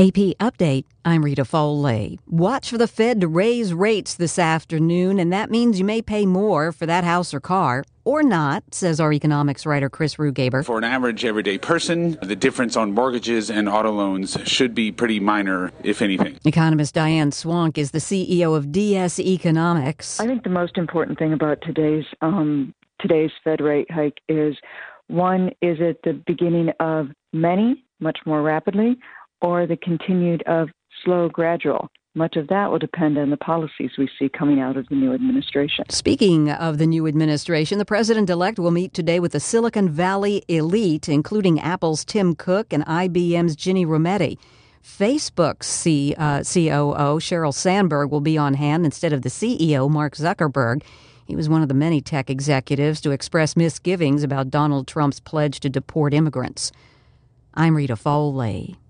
AP Update, I'm Rita Foley. Watch for the Fed to raise rates this afternoon, and that means you may pay more for that house or car. Or not, says our economics writer Chris Rugaber. For an average everyday person, the difference on mortgages and auto loans should be pretty minor, if anything. Economist Diane Swank is the CEO of DS Economics. I think the most important thing about today's Fed rate hike is, one, is it the beginning of many, much more rapidly, or the continued of slow, gradual? Much of that will depend on the policies we see coming out of the new administration. Speaking of the new administration, the president-elect will meet today with the Silicon Valley elite, including Apple's Tim Cook and IBM's Ginni Rometty. Facebook's COO, Sheryl Sandberg, will be on hand instead of the CEO, Mark Zuckerberg. He was one of the many tech executives to express misgivings about Donald Trump's pledge to deport immigrants. I'm Rita Foley.